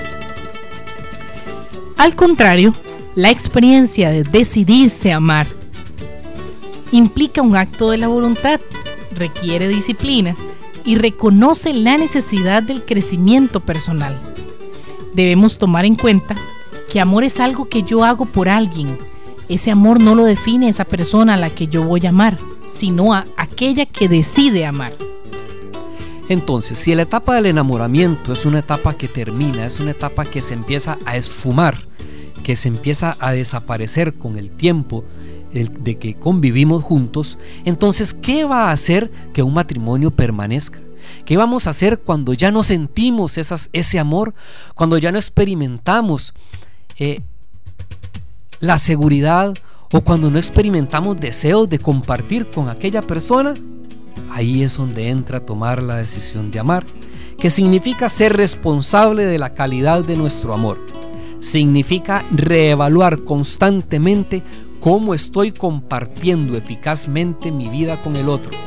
Al contrario, la experiencia de decidirse a amar implica un acto de la voluntad, requiere disciplina y reconoce la necesidad del crecimiento personal. Debemos tomar en cuenta que amor es algo que yo hago por alguien. Ese amor no lo define esa persona a la que yo voy a amar, sino a aquella que decide amar. Entonces, si la etapa del enamoramiento es una etapa que termina, es una etapa que se empieza a esfumar, que se empieza a desaparecer con el tiempo el de que convivimos juntos, entonces, ¿qué va a hacer que un matrimonio permanezca? ¿Qué vamos a hacer cuando ya no sentimos esas, ese amor? Cuando ya no experimentamos eh, la seguridad o cuando no experimentamos deseos de compartir con aquella persona. Ahí es donde entra tomar la decisión de amar, que significa ser responsable de la calidad de nuestro amor. Significa reevaluar constantemente cómo estoy compartiendo eficazmente mi vida con el otro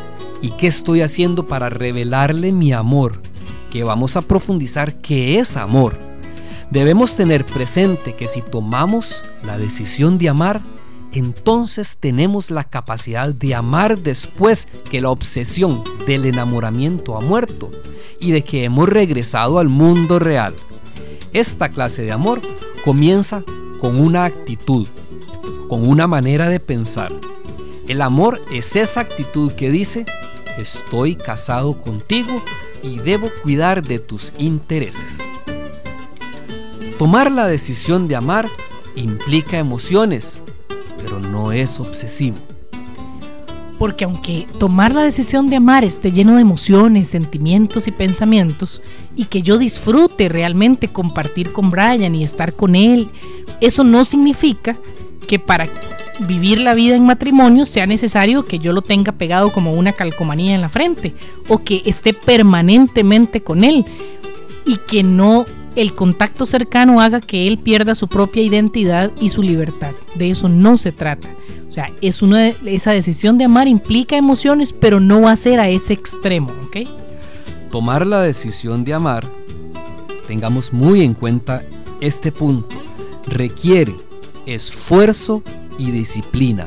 ¿Y qué estoy haciendo para revelarle mi amor? Que vamos a profundizar qué es amor. Debemos tener presente que si tomamos la decisión de amar, entonces tenemos la capacidad de amar después que la obsesión del enamoramiento ha muerto y de que hemos regresado al mundo real. Esta clase de amor comienza con una actitud, con una manera de pensar. El amor es esa actitud que dice: estoy casado contigo y debo cuidar de tus intereses. Tomar la decisión de amar implica emociones, pero no es obsesivo. Porque aunque tomar la decisión de amar esté lleno de emociones, sentimientos y pensamientos, y que yo disfrute realmente compartir con Brian y estar con él, eso no significa que para vivir la vida en matrimonio sea necesario que yo lo tenga pegado como una calcomanía en la frente, o que esté permanentemente con él, y que no el contacto cercano haga que él pierda su propia identidad y su libertad. De eso no se trata. O sea, es una de, esa decisión de amar implica emociones, pero no va a ser a ese extremo, ¿ok? Tomar la decisión de amar, tengamos muy en cuenta este punto, requiere esfuerzo y disciplina.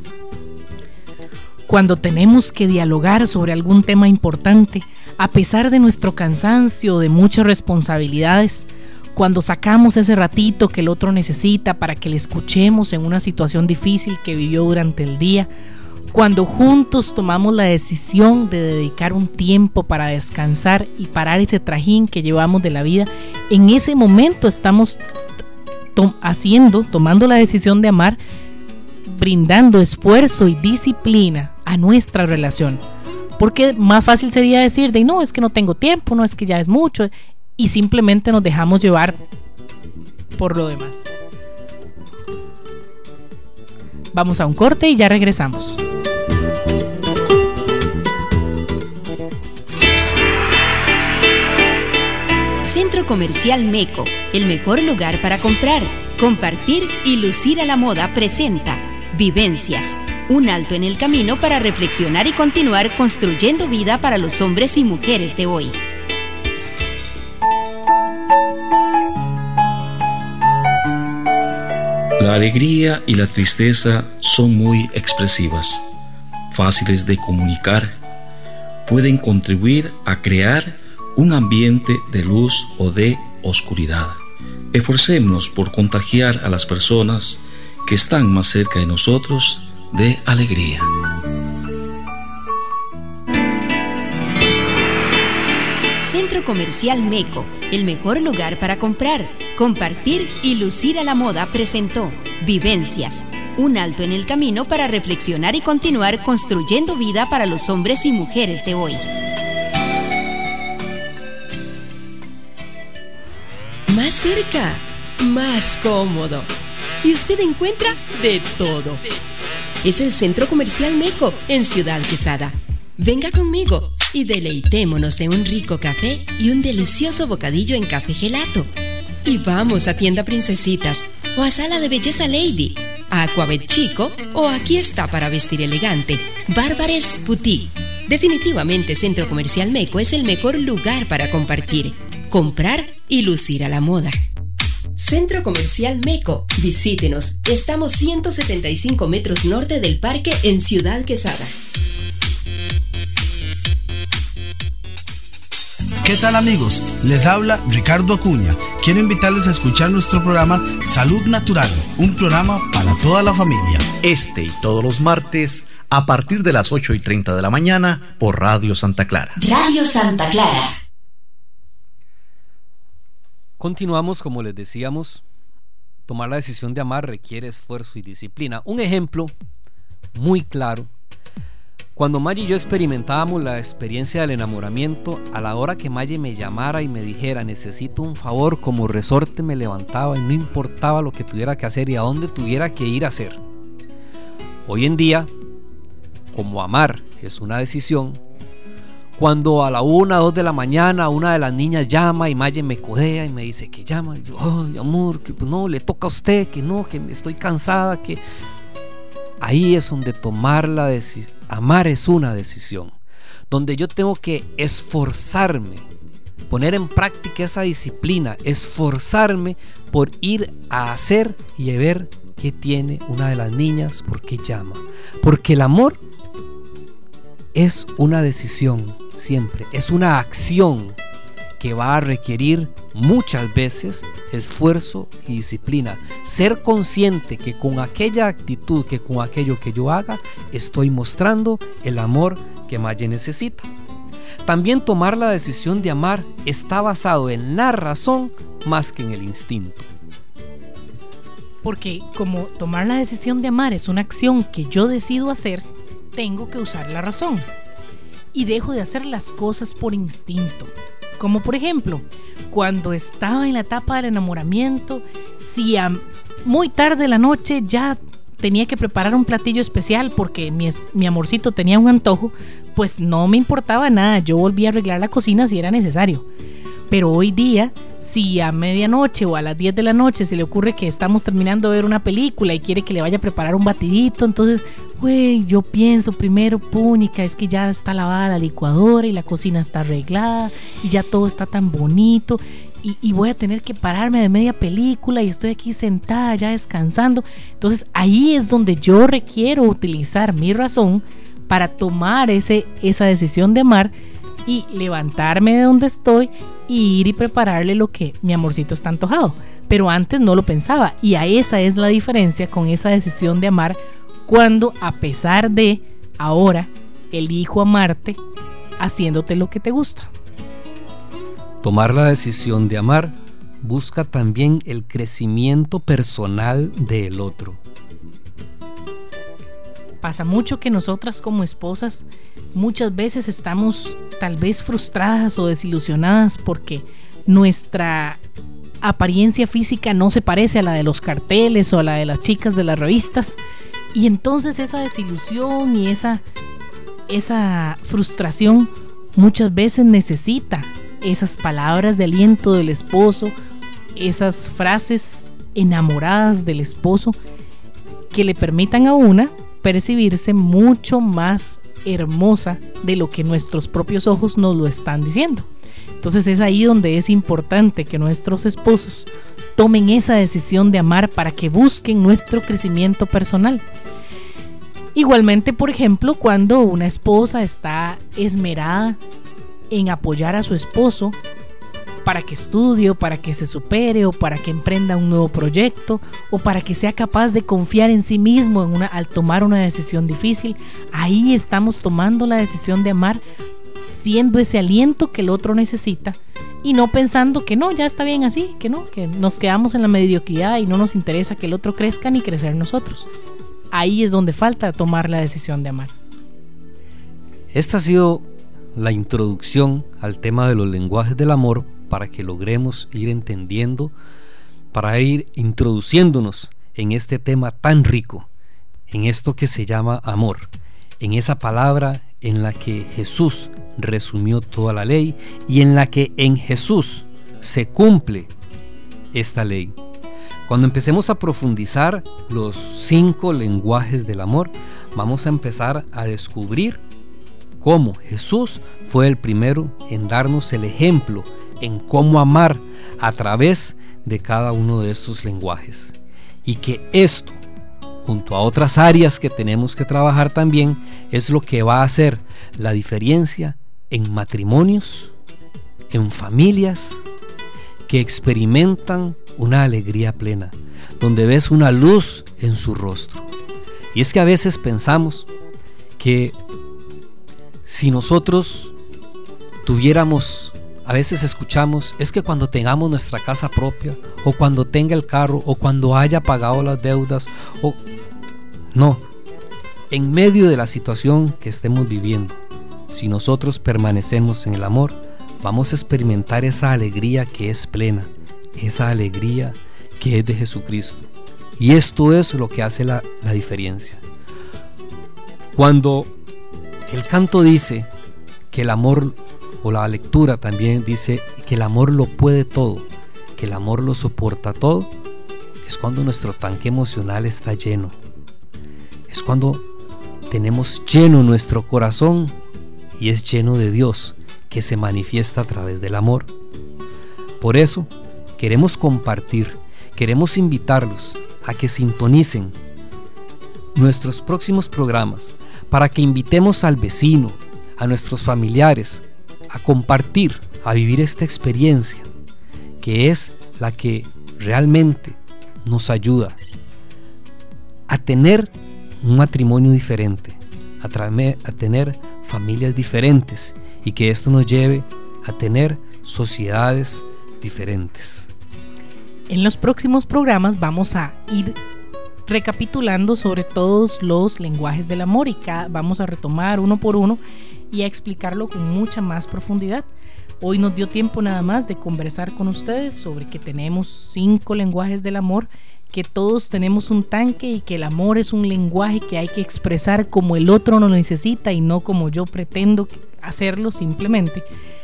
Cuando tenemos que dialogar sobre algún tema importante, a pesar de nuestro cansancio, de muchas responsabilidades, cuando sacamos ese ratito que el otro necesita para que le escuchemos en una situación difícil que vivió durante el día, cuando juntos tomamos la decisión de dedicar un tiempo para descansar y parar ese trajín que llevamos de la vida, en ese momento estamos to- haciendo, tomando la decisión de amar, brindando esfuerzo y disciplina a nuestra relación. Porque más fácil sería decir de no, es que no tengo tiempo, no, es que ya es mucho, y simplemente nos dejamos llevar por lo demás. Vamos a un corte y ya regresamos. Centro Comercial Meco, el mejor lugar para comprar, compartir y lucir a la moda, presenta Vivencias, un alto en el camino para reflexionar y continuar construyendo vida para los hombres y mujeres de hoy. La alegría y la tristeza son muy expresivas, fáciles de comunicar, pueden contribuir a crear un ambiente de luz o de oscuridad. Esforcémonos por contagiar a las personas que están más cerca de nosotros de alegría. Centro Comercial Meco, el mejor lugar para comprar, compartir y lucir a la moda, presentó Vivencias, un alto en el camino para reflexionar y continuar construyendo vida para los hombres y mujeres de hoy. Más cerca, más cómodo. Y usted encuentra de todo. Es el Centro Comercial Meco en Ciudad Quesada. Venga conmigo y deleitémonos de un rico café y un delicioso bocadillo en Café Gelato. Y vamos a Tienda Princesitas o a Sala de Belleza Lady, a Aquabet Chico o Aquí está para vestir elegante, Bárbares Boutique. Definitivamente Centro Comercial Meco es el mejor lugar para compartir, comprar y lucir a la moda. Centro Comercial Meco, visítenos. Estamos ciento setenta y cinco metros norte del parque en Ciudad Quesada. ¿Qué tal, amigos? Les habla Ricardo Acuña. Quiero invitarles a escuchar nuestro programa Salud Natural, un programa para toda la familia. Este y todos los martes a partir de las ocho y treinta de la mañana por Radio Santa Clara. Radio Santa Clara. Continuamos, como les decíamos, tomar la decisión de amar requiere esfuerzo y disciplina. Un ejemplo muy claro: cuando Maggie y yo experimentábamos la experiencia del enamoramiento, a la hora que Maggie me llamara y me dijera necesito un favor, como resorte me levantaba y no importaba lo que tuviera que hacer y a dónde tuviera que ir a hacer. Hoy en día, como amar es una decisión, cuando a la una, dos de la mañana una de las niñas llama y Maggie me codea y me dice que llama, y yo, ay amor, que no, le toca a usted, que no, que estoy cansada, que... Ahí es donde tomar la decisión. Amar es una decisión. donde yo tengo que esforzarme, poner en práctica esa disciplina, esforzarme por ir a hacer y a ver qué tiene una de las niñas, por qué llama. Porque el amor es una decisión siempre, es una acción que va a requerir muchas veces esfuerzo y disciplina. Ser consciente que con aquella actitud, que con aquello que yo haga, estoy mostrando el amor que Maye necesita. También tomar la decisión de amar está basado en la razón más que en el instinto. Porque como tomar la decisión de amar es una acción que yo decido hacer, tengo que usar la razón. Y dejo de hacer las cosas por instinto. Como por ejemplo, cuando estaba en la etapa del enamoramiento, si a muy tarde de la noche ya tenía que preparar un platillo especial porque mi, mi amorcito tenía un antojo, pues no me importaba nada, yo volvía a arreglar la cocina si era necesario. Pero hoy día, si a medianoche o a las diez de la noche se le ocurre que estamos terminando de ver una película y quiere que le vaya a preparar un batidito, entonces, güey, yo pienso primero, puñica, es que ya está lavada la licuadora y la cocina está arreglada y ya todo está tan bonito y, y voy a tener que pararme de media película y estoy aquí sentada ya descansando. Entonces ahí es donde yo requiero utilizar mi razón para tomar ese, esa decisión de amar y levantarme de donde estoy y ir y prepararle lo que mi amorcito está antojado. Pero antes no lo pensaba, y a esa es la diferencia con esa decisión de amar, cuando a pesar de ahora elijo amarte haciéndote lo que te gusta. Tomar la decisión de amar busca también el crecimiento personal del otro. Pasa mucho que nosotras como esposas muchas veces estamos tal vez frustradas o desilusionadas porque nuestra apariencia física no se parece a la de los carteles o a la de las chicas de las revistas, y entonces esa desilusión y esa, esa frustración muchas veces necesita esas palabras de aliento del esposo, esas frases enamoradas del esposo que le permitan a una percibirse mucho más hermosa de lo que nuestros propios ojos nos lo están diciendo. Entonces es ahí donde es importante que nuestros esposos tomen esa decisión de amar para que busquen nuestro crecimiento personal. Igualmente, por ejemplo, cuando una esposa está esmerada en apoyar a su esposo para que estudie, o para que se supere, o para que emprenda un nuevo proyecto, o para que sea capaz de confiar en sí mismo en una, al tomar una decisión difícil, ahí estamos tomando la decisión de amar, siendo ese aliento que el otro necesita, y no pensando que no, ya está bien así, que no, que nos quedamos en la mediocridad y no nos interesa que el otro crezca ni crecer nosotros. Ahí es donde falta tomar la decisión de amar. Esta ha sido la introducción al tema de los lenguajes del amor, para que logremos ir entendiendo, para ir introduciéndonos en este tema tan rico, en esto que se llama amor, en esa palabra en la que Jesús resumió toda la ley y en la que en Jesús se cumple esta ley. Cuando empecemos a profundizar los cinco lenguajes del amor, vamos a empezar a descubrir cómo Jesús fue el primero en darnos el ejemplo en cómo amar a través de cada uno de estos lenguajes, y que esto, junto a otras áreas que tenemos que trabajar también, es lo que va a hacer la diferencia en matrimonios, en familias que experimentan una alegría plena, donde ves una luz en su rostro. Y es que a veces pensamos que si nosotros tuviéramos, a veces escuchamos, es que cuando tengamos nuestra casa propia, o cuando tenga el carro, o cuando haya pagado las deudas, o no, en medio de la situación que estemos viviendo, si nosotros permanecemos en el amor, vamos a experimentar esa alegría que es plena, esa alegría que es de Jesucristo. Y esto es lo que hace la, la diferencia. Cuando el canto dice que el amor, o la lectura también dice que el amor lo puede todo, que el amor lo soporta todo, es cuando nuestro tanque emocional está lleno. Es cuando tenemos lleno nuestro corazón y es lleno de Dios, que se manifiesta a través del amor. Por eso queremos compartir, queremos invitarlos a que sintonicen nuestros próximos programas, para que invitemos al vecino, a nuestros familiares, a compartir, a vivir esta experiencia, que es la que realmente nos ayuda a tener un matrimonio diferente, a, tra- a tener familias diferentes, y que esto nos lleve a tener sociedades diferentes. En los próximos programas vamos a ir recapitulando sobre todos los lenguajes del amor, y cada, vamos a retomar uno por uno y a explicarlo con mucha más profundidad. Hoy nos dio tiempo nada más de conversar con ustedes sobre que tenemos cinco lenguajes del amor, que todos tenemos un tanque y que el amor es un lenguaje que hay que expresar como el otro lo necesita y no como yo pretendo hacerlo simplemente.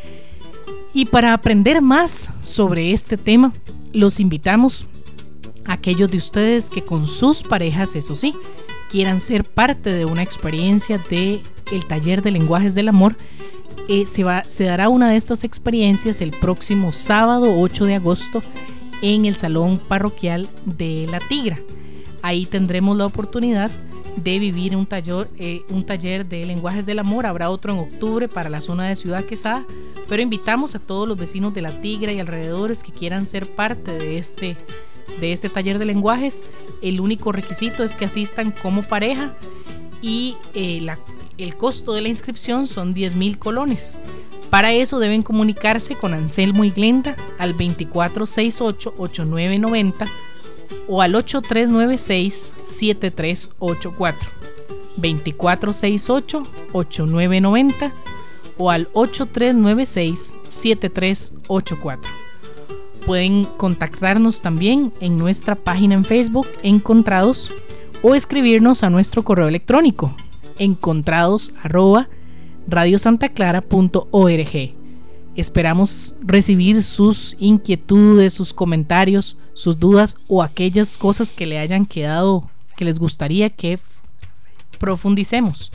Y para aprender más sobre este tema, los invitamos a aquellos de ustedes que con sus parejas, eso sí, quieran ser parte de una experiencia de el taller de lenguajes del amor. Eh, se, va, se dará una de estas experiencias el próximo sábado ocho de agosto en el Salón Parroquial de La Tigra. Ahí tendremos la oportunidad de vivir un taller, eh, un taller de lenguajes del amor. Habrá otro en octubre para la zona de Ciudad Quesada, pero invitamos a todos los vecinos de La Tigra y alrededores que quieran ser parte de este, de este taller de lenguajes. El único requisito es que asistan como pareja, y eh, la, el costo de la inscripción son diez mil colones. Para eso deben comunicarse con Anselmo y Glenda al veinticuatro sesenta y ocho, ochenta y nueve noventa o al ocho tres nueve seis, siete tres ocho cuatro. veinticuatro sesenta y ocho, ochenta y nueve noventa o al ocho tres nueve seis, siete tres ocho cuatro. Pueden contactarnos también en nuestra página en Facebook, Encontrados, o escribirnos a nuestro correo electrónico, encontrados arroba radiosantaclara punto org. Esperamos recibir sus inquietudes, sus comentarios, sus dudas o aquellas cosas que le hayan quedado, que les gustaría que profundicemos.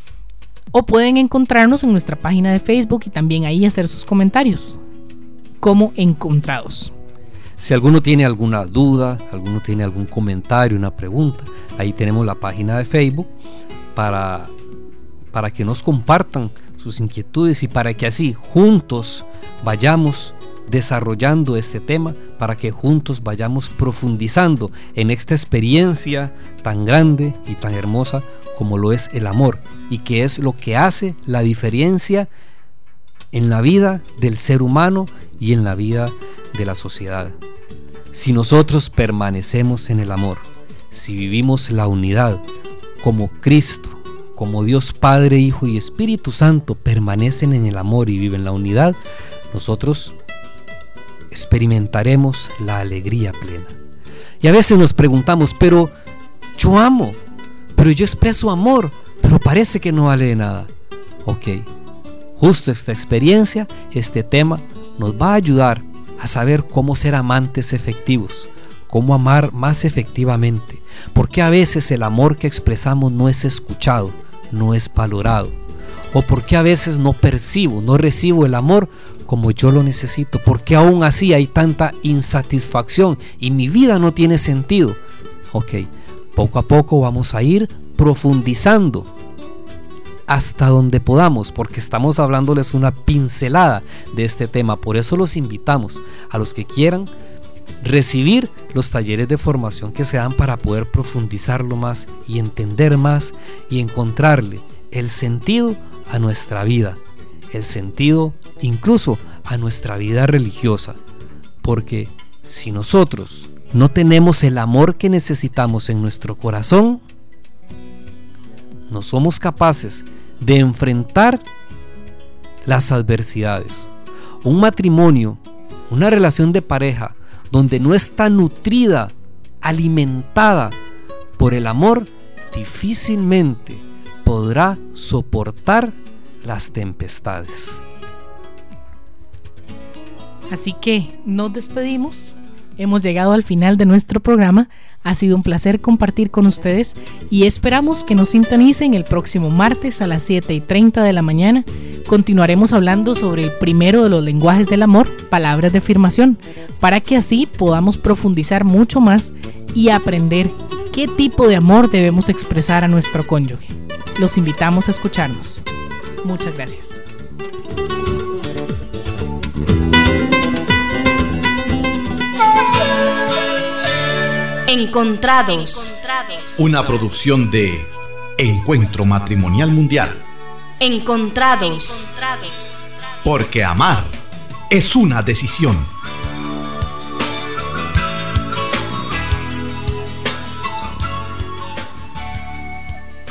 O pueden encontrarnos en nuestra página de Facebook y también ahí hacer sus comentarios como Encontrados. Si alguno tiene alguna duda, alguno tiene algún comentario, una pregunta, ahí tenemos la página de Facebook para, para que nos compartan sus inquietudes y para que así juntos vayamos desarrollando este tema, para que juntos vayamos profundizando en esta experiencia tan grande y tan hermosa como lo es el amor, y que es lo que hace la diferencia en la vida del ser humano y en la vida de la sociedad. Si nosotros permanecemos en el amor, si vivimos la unidad como Cristo, como Dios Padre, Hijo y Espíritu Santo permanecen en el amor y viven la unidad, nosotros experimentaremos la alegría plena. Y a veces nos preguntamos, pero yo amo, pero yo expreso amor, pero parece que no vale de nada. Ok, justo esta experiencia, este tema nos va a ayudar a saber cómo ser amantes efectivos, cómo amar más efectivamente, porque a veces el amor que expresamos no es escuchado, no es valorado, o porque a veces no percibo, no recibo el amor como yo lo necesito, porque aún así hay tanta insatisfacción y mi vida no tiene sentido. Ok, poco a poco vamos a ir profundizando hasta donde podamos, porque estamos hablándoles una pincelada de este tema. Por eso los invitamos a los que quieran recibir los talleres de formación que se dan para poder profundizarlo más y entender más y encontrarle el sentido a nuestra vida, el sentido incluso a nuestra vida religiosa, porque si nosotros no tenemos el amor que necesitamos en nuestro corazón, no somos capaces de enfrentar las adversidades. Un matrimonio, una relación de pareja donde no está nutrida, alimentada por el amor, difícilmente podrá soportar las tempestades. Así que nos despedimos hemos llegado al final de nuestro programa. Ha sido un placer compartir con ustedes y esperamos que nos sintonicen el próximo martes a las siete y treinta de la mañana. Continuaremos hablando sobre el primero de los lenguajes del amor, palabras de afirmación, para que así podamos profundizar mucho más y aprender qué tipo de amor debemos expresar a nuestro cónyuge. Los invitamos a escucharnos. Muchas gracias. Encontrados. Una producción de Encuentro Matrimonial Mundial. Encontrados. Porque amar es una decisión.